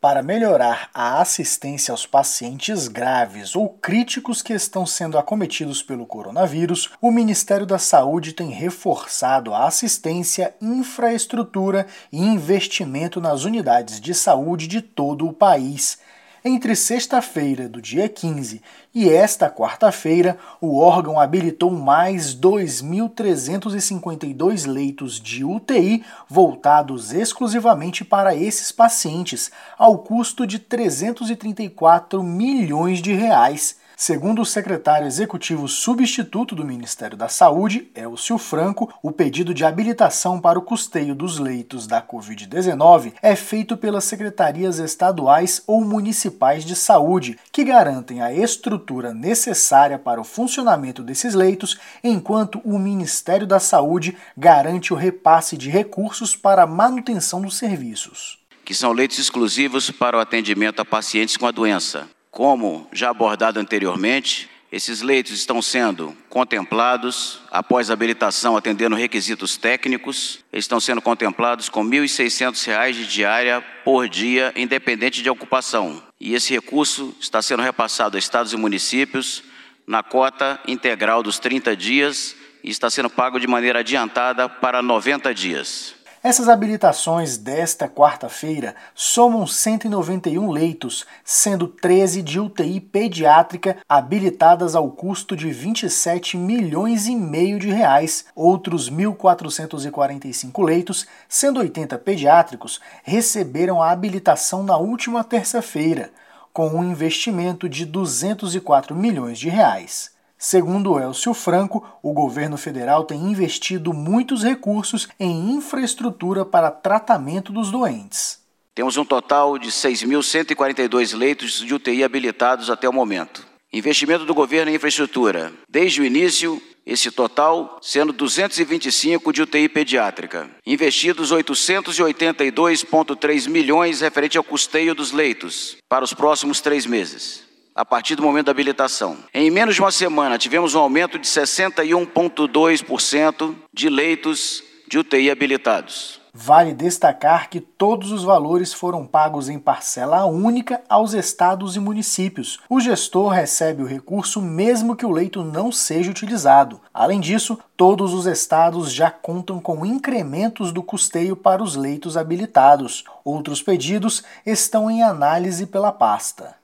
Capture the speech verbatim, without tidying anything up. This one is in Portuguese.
Para melhorar a assistência aos pacientes graves ou críticos que estão sendo acometidos pelo coronavírus, o Ministério da Saúde tem reforçado a assistência, infraestrutura e investimento nas unidades de saúde de todo o país. Entre sexta-feira, do dia quinze, e esta quarta-feira, o órgão habilitou mais dois mil trezentos e cinquenta e dois leitos de U T I voltados exclusivamente para esses pacientes, ao custo de trezentos e trinta e quatro milhões de reais. Segundo o secretário executivo substituto do Ministério da Saúde, Elcio Franco, o pedido de habilitação para o custeio dos leitos da covid dezenove é feito pelas secretarias estaduais ou municipais de saúde, que garantem a estrutura necessária para o funcionamento desses leitos, enquanto o Ministério da Saúde garante o repasse de recursos para a manutenção dos serviços. Que são leitos exclusivos para o atendimento a pacientes com a doença. Como já abordado anteriormente, esses leitos estão sendo contemplados, após a habilitação atendendo requisitos técnicos, eles estão sendo contemplados com mil e seiscentos reais de diária por dia, independente de ocupação. E esse recurso está sendo repassado a estados e municípios na cota integral dos trinta dias e está sendo pago de maneira adiantada para noventa dias. Essas habilitações desta quarta-feira somam cento e noventa e um leitos, sendo treze de U T I pediátrica habilitadas ao custo de vinte e sete milhões e meio de reais. Outros mil quatrocentos e quarenta e cinco leitos, sendo oitenta pediátricos, receberam a habilitação na última terça-feira, com um investimento de duzentos e quatro milhões de reais. Segundo Elcio Franco, o governo federal tem investido muitos recursos em infraestrutura para tratamento dos doentes. Temos um total de seis mil cento e quarenta e dois leitos de U T I habilitados até o momento. Investimento do governo em infraestrutura. Desde o início, esse total sendo duzentos e vinte e cinco de U T I pediátrica. Investidos oitocentos e oitenta e dois vírgula três milhões referente ao custeio dos leitos para os próximos três meses. A partir do momento da habilitação. Em menos de uma semana, tivemos um aumento de sessenta e um vírgula dois por cento de leitos de U T I habilitados. Vale destacar que todos os valores foram pagos em parcela única aos estados e municípios. O gestor recebe o recurso mesmo que o leito não seja utilizado. Além disso, todos os estados já contam com incrementos do custeio para os leitos habilitados. Outros pedidos estão em análise pela pasta.